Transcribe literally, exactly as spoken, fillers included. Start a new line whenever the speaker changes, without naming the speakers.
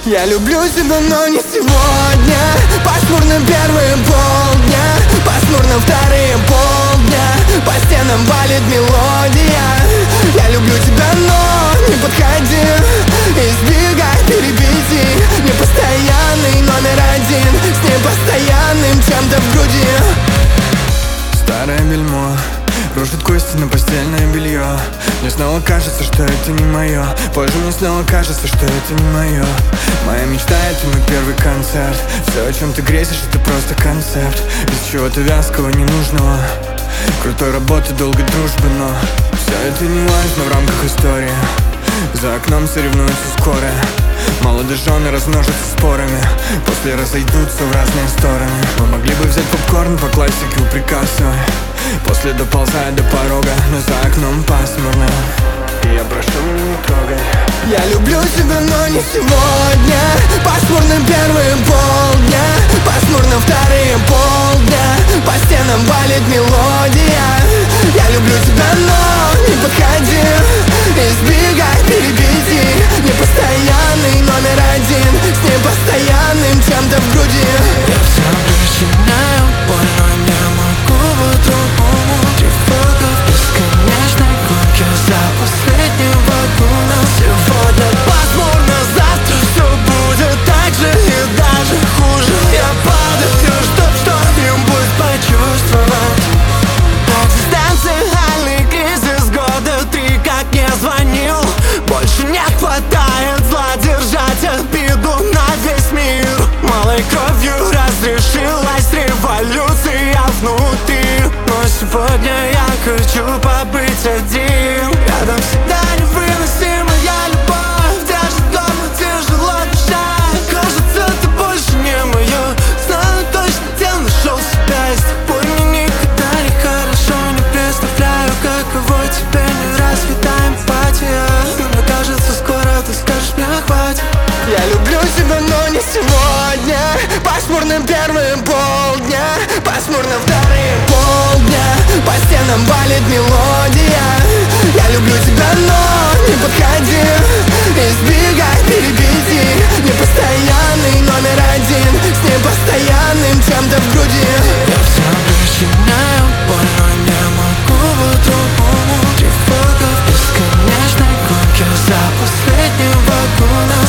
Я люблю тебя, но не сегодня. Пасмурно первые полдня, пасмурно вторые полдня. По стенам валит мелодия. Я люблю тебя, но не подходи. Избегай перебитий. Непостоянный номер один, с непостоянным чем-то в груди. Старое бельмо рушит кости на постельное белье. Мне снова кажется, что это не мое. Позже мне снова кажется, что это не мое. Моя мечта — это мой первый концерт. Все, о чем ты грезишь, это просто концепт. Без чего-то вязкого, ненужного. Крутой работы, долгой дружбы, но все это не важно в рамках истории. За окном соревнуются скоро. Молодожены размножатся спорами, после разойдутся в разные стороны. Мы могли бы взять попкорн по классике у Пикассо, после доползая до порога, но за окном пасмурно. И я прошу, не трогай. Я люблю тебя, но не сегодня. Пасмурно первые полдня, пасмурно вторые полдня. По стенам валит мелодия. Я люблю тебя, но не подходи. Избегай перебитий. Непостоянный номер один, с непостоянным чем-то в груди.
Я все причиняю боль, но не могу по-другому. Тревога в бесконечной гонке за последним вагоном. Сегодня пасмурно, завтра все будет так же и даже хуже. Я падаю, чтоб что-нибудь почувствовать. Экзистенциальный кризис года три, как не звонил. Больше не хватает зла держать обиду на весь мир. Малой кровью разрешилась революция внутри. Но сегодня я хочу побыть один. Рядом всегда невыносимая любовь. Даже дома тяжело дышать. Кажется, ты больше не мое. Знаю точно, где нашел себя. И с тобой мне никогда не хорошо. Не представляю, каково тебе не развита эмпатия. Мне кажется, скоро ты скажешь, мне хватит.
Я люблю тебя, но не сегодня. Пасмурно первые полдня, пасмурно вторые полдня. По стенам валит мелодия. Я люблю тебя, но не подходи. Избегай перебитий. Непостоянный номер один, с непостоянным чем-то в груди.
Я все причиняю боль, но не могу по-другому. Тревога в бесконечной гонке за последним вагоном.